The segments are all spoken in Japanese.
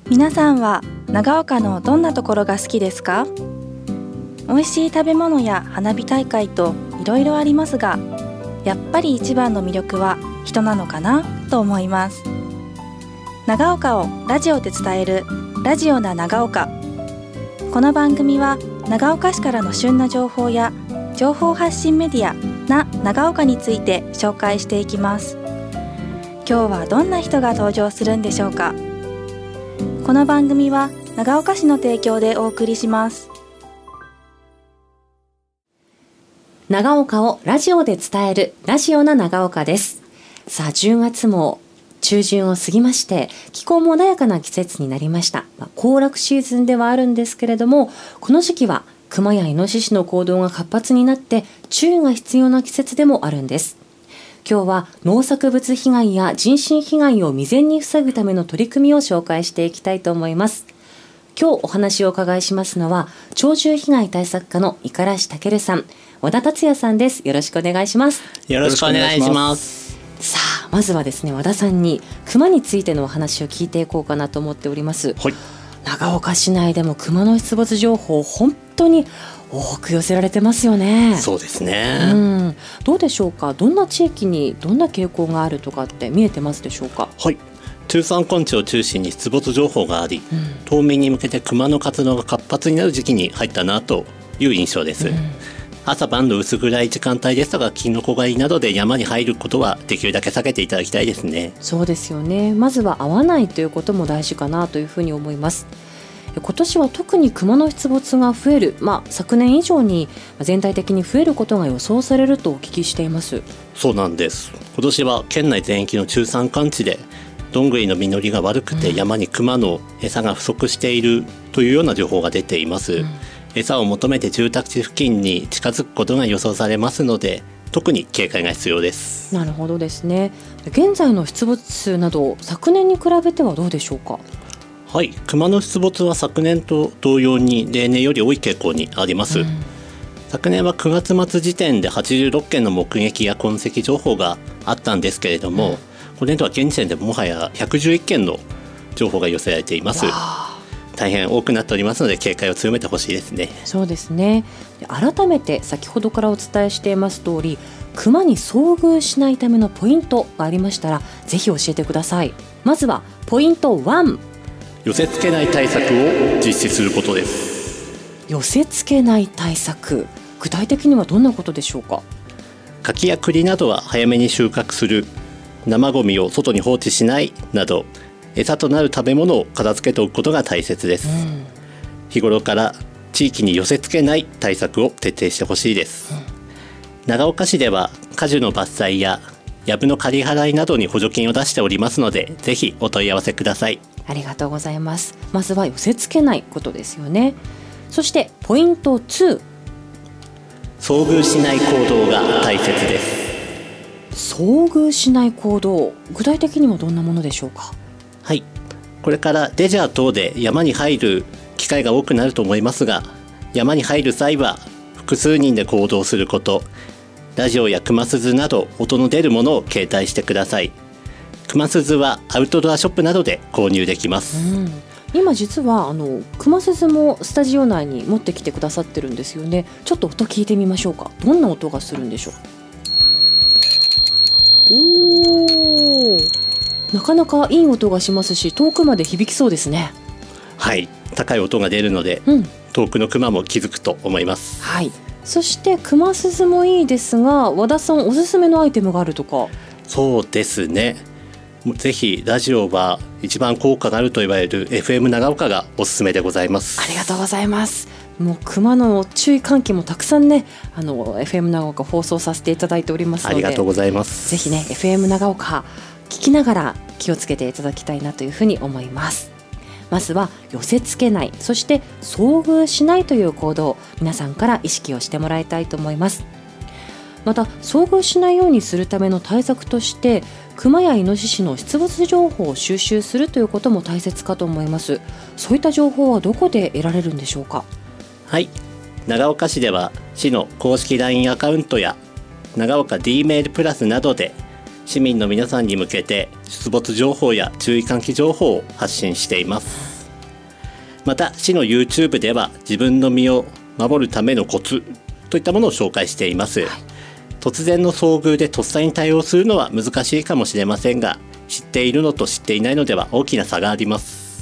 皆さんは長岡のどんなところが好きですか？美味しい食べ物や花火大会といろいろありますが、やっぱり一番の魅力は人なのかなと思います。長岡をラジオで伝えるラジオな長岡。この番組は長岡市からの旬な情報や情報発信メディアな長岡について紹介していきます。今日はどんな人が登場するんでしょうか。この番組は長岡市の提供でお送りします。 長岡をラジオで伝えるラジオな長岡です。さあ、10月も中旬を過ぎまして、気候も穏やかな季節になりました。行楽シーズンではあるんですけれども、この時期はクマやイノシシの行動が活発になって注意が必要な季節でもあるんです。今日は農作物被害や人身被害を未然に防ぐための取り組みを紹介していきたいと思います。今日お話をお伺いしますのは、鳥獣被害対策課の五十嵐健さん、和田達也さんです。よろしくお願いします。 よろしくお願いします。 さあ、まずはですね、和田さんにクマについてのお話を聞いていこうかなと思っております。 はい、 長岡市内でもクマの出没情報、本当に多く寄せられてますよね。 そうですね、 どうでしょうか。どんな地域にどんな傾向があるとかって見えてますでしょうか。 はい、中山間地を中心に出没情報があり、冬眠に向けてクマの活動が活発になる時期に入ったなという印象です。朝晩の薄暗い時間帯ですとかキノコ狩りなどで山に入ることはできるだけ避けていただきたいですね。 そうですよね。まずは会わないということも大事かなというふうに思います。今年は特にクマの出没が増える、昨年以上に全体的に増えることが予想されるとお聞きしています。 そうなんです。今年は県内全域の中山間地でどんぐりの実りが悪くて山にクマの餌が不足しているというような情報が出ています。餌を求めて住宅地付近に近づくことが予想されますので、特に警戒が必要です。 なるほどですね。現在の出没数など昨年に比べてはどうでしょうか。 はい、クマの出没は昨年と同様に例年より多い傾向にあります。昨年は9月末時点で86件の目撃や痕跡情報があったんですけれども、今年度は現時点でもはや111件の情報が寄せられています。大変多くなっておりますので警戒を強めてほしいですね。 そうですね。改めて先ほどからお伝えしています通り、クマに遭遇しないためのポイントがありましたらぜひ教えてください。まずはポイント1、 寄せ付けない対策を実施することです。 寄せ付けない対策、具体的にはどんなことでしょうか。 柿や栗などは早めに収穫する、生ゴミを外に放置しないなど、餌となる食べ物を片付けておくことが大切です。日頃から地域に寄せ付けない対策を徹底してほしいです。長岡市では果樹の伐採や藪の刈り払いなどに補助金を出しておりますので、ぜひお問い合わせください。 ありがとうございます。まずは寄せ付けないことですよね。そしてポイント2、 遭遇しない行動が大切です。 遭遇しない行動、具体的にはどんなものでしょうか。 はい、これからレジャー等で山に入る機会が多くなると思いますが、山に入る際は複数人で行動すること、ラジオやクマ鈴など音の出るものを携帯してください。クマ鈴はアウトドアショップなどで購入できます。 今実はクマ鈴もスタジオ内に持ってきてくださってるんですよね。ちょっと音聞いてみましょうか。どんな音がするんでしょう。なかなかいい音がしますし、遠くまで響きそうですね。 はい、高い音が出るので、遠くのクマも気づくと思います。 はい、そしてクマ鈴もいいですが、和田さんおすすめのアイテムがあるとか。 そうですね、ぜひラジオは一番効果があると言われる FM 長岡がおすすめでございます。 ありがとうございます。もうクマの注意喚起もたくさんね、FM 長岡放送させていただいておりますので、 ありがとうございます。 ぜひね FM 長岡聞きながら気をつけていただきたいなというふうに思います。まずは寄せ付けない、そして遭遇しないという行動、皆さんから意識をしてもらいたいと思います。また遭遇しないようにするための対策として、クマやイノシシの出没情報を収集するということも大切かと思います。そういった情報はどこで得られるんでしょうか。 はい、長岡市では市の公式 LINE アカウントや長岡 D メールプラスなどで市民の皆さんに向けて出没情報や注意喚起情報を発信しています。 また市の YouTube では自分の身を守るためのコツといったものを紹介しています。突然の遭遇でとっさに対応するのは難しいかもしれませんが、知っているのと知っていないのでは大きな差があります。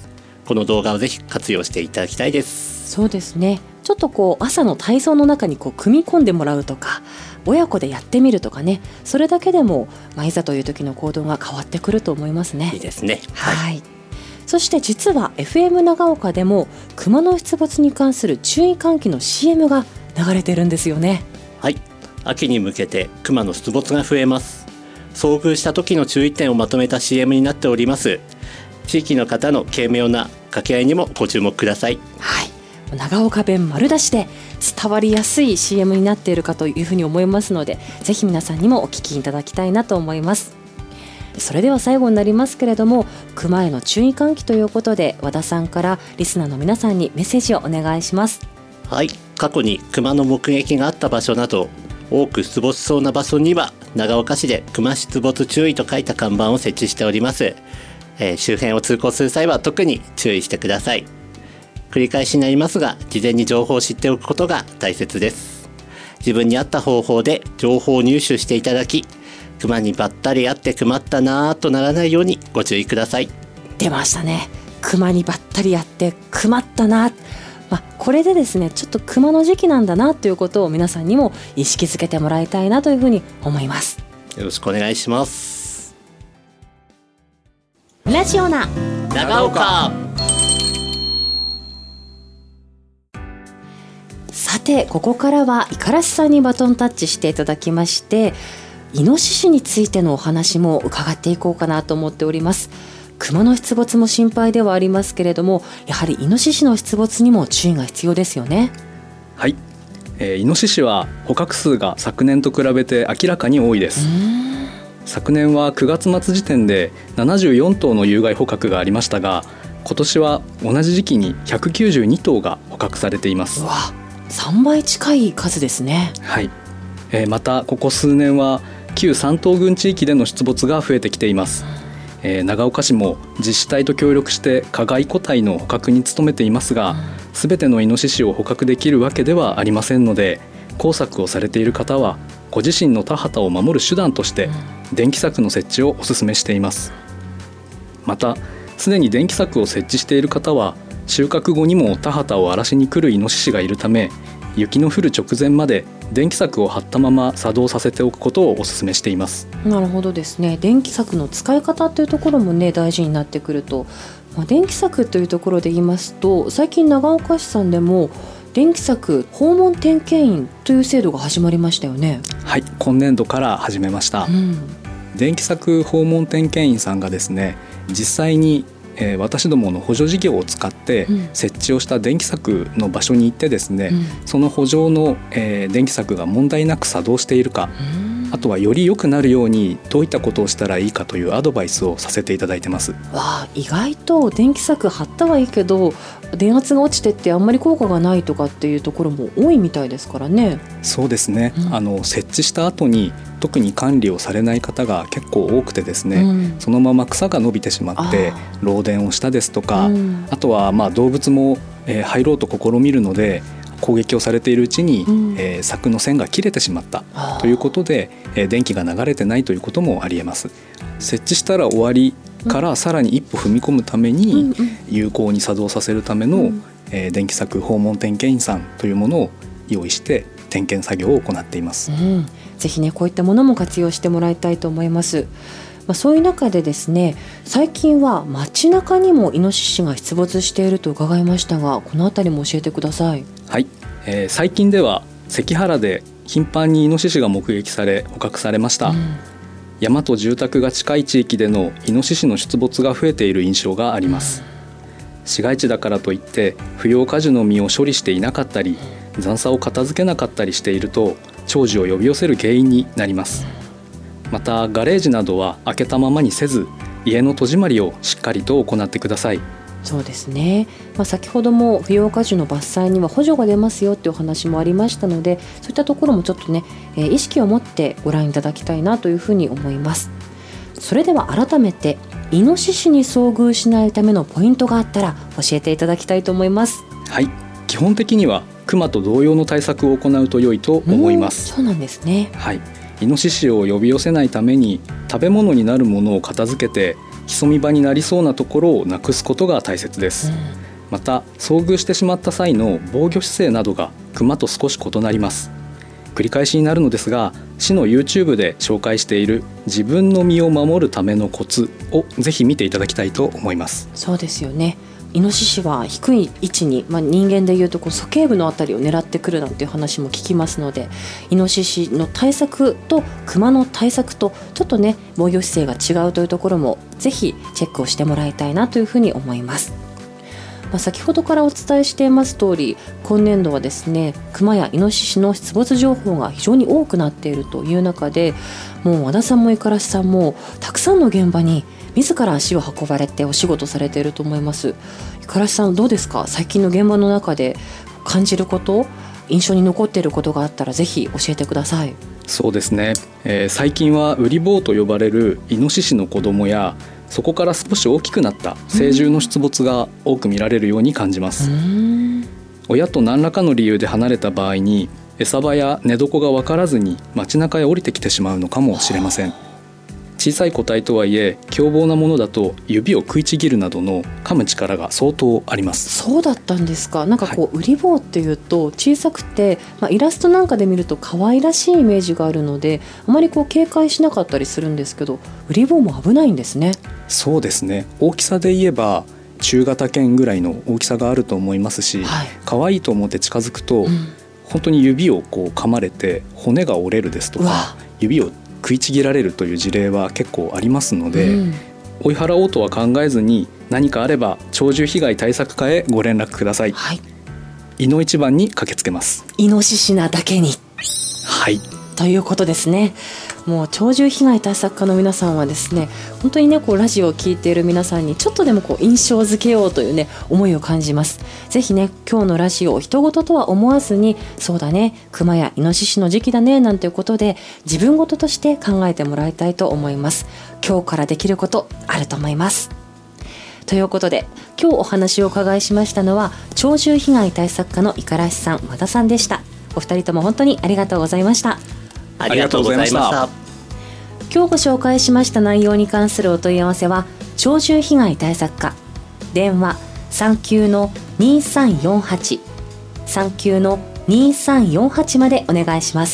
この動画をぜひ活用していただきたいです。 そうですね。ちょっと朝の体操の中に組み込んでもらうとか、親子でやってみるとかね、それだけでも、いざという時の行動が変わってくると思いますね。 いいですね。 はい。そして実は FM 長岡でも熊の出没に関する注意喚起の CM が流れてるんですよね。 はい。秋に向けて熊の出没が増えます。遭遇した時の注意点をまとめた CM になっております。地域の方の軽妙な掛け合いにもご注目ください。 はい。長岡弁丸出しで伝わりやすい CM になっているかというふうに思いますので、ぜひ皆さんにもお聞きいただきたいなと思います。それでは最後になりますけれども、熊への注意喚起ということで、和田さんからリスナーの皆さんにメッセージをお願いします。 はい。過去に熊の目撃があった場所など多く出没しそうな場所には、長岡市で熊出没注意と書いた看板を設置しております。周辺を通行する際は特に注意してください。繰り返しになりますが、事前に情報を知っておくことが大切です。自分に合った方法で情報を入手していただき、熊にばったり会って困ったなぁとならないようにご注意ください。 出ましたね。熊にばったり会って困ったな。これでですね、ちょっと熊の時期なんだなということを皆さんにも意識づけてもらいたいなというふうに思います。 よろしくお願いします。 ラジオな長岡。 さて、ここからは五十嵐さんにバトンタッチしていただきまして、イノシシについてのお話も伺っていこうかなと思っております。熊の出没も心配ではありますけれども、やはりイノシシの出没にも注意が必要ですよね。 はい、イノシシは捕獲数が昨年と比べて明らかに多いです。昨年は9月末時点で74頭の有害捕獲がありましたが、今年は同じ時期に192頭が捕獲されています。 うわ、3倍近い数ですね。 はい。またここ数年は旧3島群地域での出没が増えてきています。長岡市も自治体と協力して加害個体の捕獲に努めていますが、全てのイノシシを捕獲できるわけではありませんので、工作をされている方はご自身の田畑を守る手段として電気柵の設置をお勧めしています。またすでに電気柵を設置している方は、収穫後にも田畑を荒らしに来るイノシシがいるため、雪の降る直前まで電気柵を張ったまま作動させておくことをお勧めしています。 なるほどですね。電気柵の使い方というところもね、大事になってくると、電気柵というところで言いますと、最近長岡市さんでも電気柵訪問点検員という制度が始まりましたよね。 はい、今年度から始めました。電気柵訪問点検員さんがですね、実際に私どもの補助事業を使って設置をした電気柵の場所に行ってですね、その補助の電気柵が問題なく作動しているか、あとはより良くなるようにどういったことをしたらいいかというアドバイスをさせていただいてます。 わあ、意外と電気柵張ったはいいけど電圧が落ちてってあんまり効果がないとかっていうところも多いみたいですからね。 そうですね、設置した後に特に管理をされない方が結構多くてですね、そのまま草が伸びてしまって漏電をしたですとか、あとは動物も入ろうと試みるので攻撃をされているうちに、柵の線が切れてしまったということで、電気が流れてないということもありえます。設置したら終わりからさらに一歩踏み込むために有効に作動させるための、電気柵訪問点検員さんというものを用意して点検作業を行っています。 ぜひね、こういったものも活用してもらいたいと思います。そういう中でですね、最近は街中にもイノシシが出没していると伺いましたが、このあたりも教えてください。 はい、最近では関原で頻繁にイノシシが目撃され捕獲されました。山と住宅が近い地域でのイノシシの出没が増えている印象があります。市街地だからといって不要果樹の実を処理していなかったり、残砂を片付けなかったりしていると鳥獣を呼び寄せる原因になります。またガレージなどは開けたままにせず、家の戸締まりをしっかりと行ってください。 そうですね、先ほども不要果樹の伐採には補助が出ますよというお話もありましたので、そういったところもちょっとね、意識を持ってご覧いただきたいなというふうに思います。それでは改めてイノシシに遭遇しないためのポイントがあったら教えていただきたいと思います。 はい、基本的にはクマと同様の対策を行うと良いと思います。 そうなんですね。 はい、イノシシを呼び寄せないために食べ物になるものを片付けて潜み場になりそうなところをなくすことが大切です。また遭遇してしまった際の防御姿勢などがクマと少し異なります。繰り返しになるのですが、市の YouTube で紹介している自分の身を守るためのコツをぜひ見ていただきたいと思います。 そうですよね。イノシシは低い位置に、人間でいうと鼠径部のあたりを狙ってくるなんていう話も聞きますので、イノシシの対策とクマの対策とちょっとね防御姿勢が違うというところもぜひチェックをしてもらいたいなというふうに思います。先ほどからお伝えしています通り、今年度はですねクマやイノシシの出没情報が非常に多くなっているという中で、もう和田さんも五十嵐さんもたくさんの現場に自ら足を運ばれてお仕事されていると思います。五十嵐さんどうですか？最近の現場の中で感じること、印象に残っていることがあったらぜひ教えてください。 そうですね、最近はウリ坊と呼ばれるイノシシの子供やそこから少し大きくなった成獣の出没が多く見られるように感じます。親と何らかの理由で離れた場合に餌場や寝床が分からずに街中へ降りてきてしまうのかもしれません。小さい個体とはいえ凶暴なものだと指を食いちぎるなどの噛む力が相当あります。 そうだったんですか。なんかウリ坊っていうと小さくて、イラストなんかで見ると可愛らしいイメージがあるのであまり警戒しなかったりするんですけど、ウリ坊も危ないんですね。 そうですね、大きさで言えば中型犬ぐらいの大きさがあると思いますし、可愛いと思って近づくと、本当に指を噛まれて骨が折れるですとか指を食いちぎられるという事例は結構ありますので、追い払おうとは考えずに何かあれば鳥獣被害対策課へご連絡ください。いの一番に駆けつけます。 イノシシなだけに、ということですね。もう鳥獣被害対策課の皆さんはですね、本当にねラジオを聞いている皆さんにちょっとでも印象づけようというね思いを感じます。ぜひね今日のラジオを人事とは思わずに、そうだねクマやイノシシの時期だねなんていうことで自分事として考えてもらいたいと思います。今日からできることあると思います。ということで今日お話をお伺いしましたのは鳥獣被害対策課の五十嵐さん、和田さんでした。お二人とも本当にありがとうございました。 ありがとうございました。 今日ご紹介しました内容に関するお問い合わせは鳥獣被害対策課、電話39-2348 39-2348までお願いします。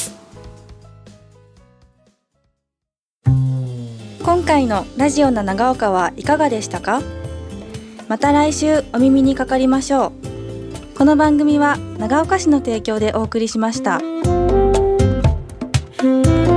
今回のラジオな長岡はいかがでしたか？また来週お耳にかかりましょう。この番組は長岡市の提供でお送りしました。